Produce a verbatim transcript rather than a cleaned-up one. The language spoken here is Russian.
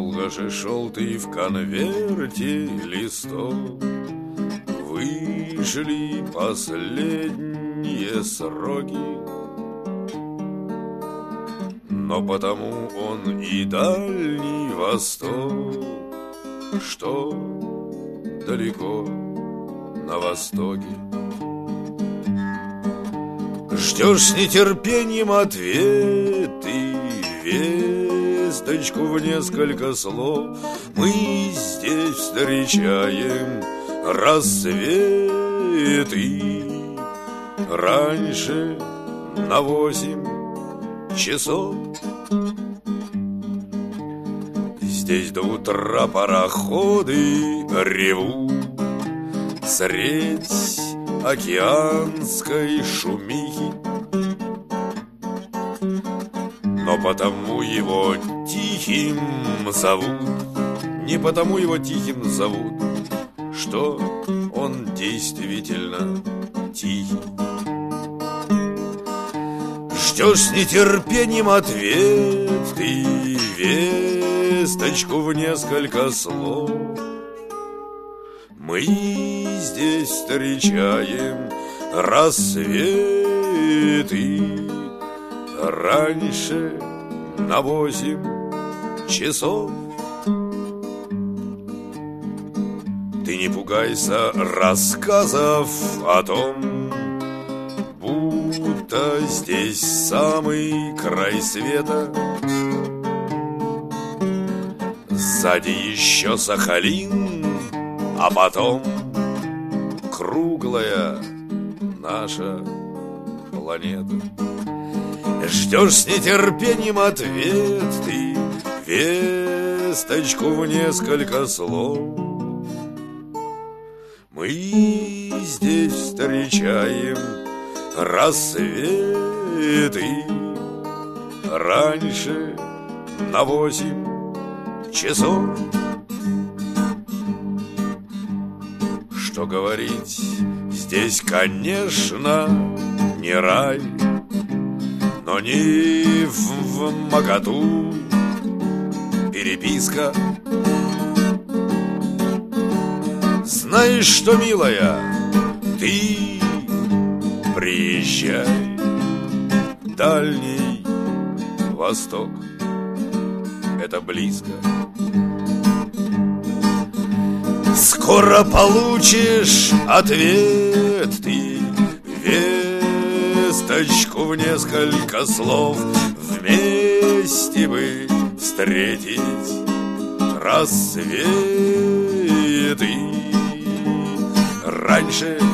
Долго же шел ты в конверте листок, вышли последние сроки, но потому он и Дальний Восток, что далеко на востоке. Ждешь с нетерпением ответ и весточку в несколько слов. Мы здесь встречаем рассвет и раньше на восемь часов. Здесь до утра пароходы ревут средь океанской шумихи, но потому его тихим зовут, не потому его тихим зовут, что он действительно тихий. Ждешь с нетерпением ответ и весточку в несколько слов. Мы здесь встречаем рассвет и раньше на восемь часов. Ты не пугайся рассказов о том, будто здесь самый край света. Сзади еще Сахалин, а потом круглая наша планета. Ждешь с нетерпением ответ ты, весточку в несколько слов. Мы здесь встречаем рассвет и раньше на восемь часов. Что говорить, здесь, конечно, не рай, но не в, в Магату переписка. Знаешь что, милая, ты приезжай, Дальний Восток — это близко. Скоро получишь ответ ты, весточку в несколько слов. Вместе бы встретить рассвет и раньше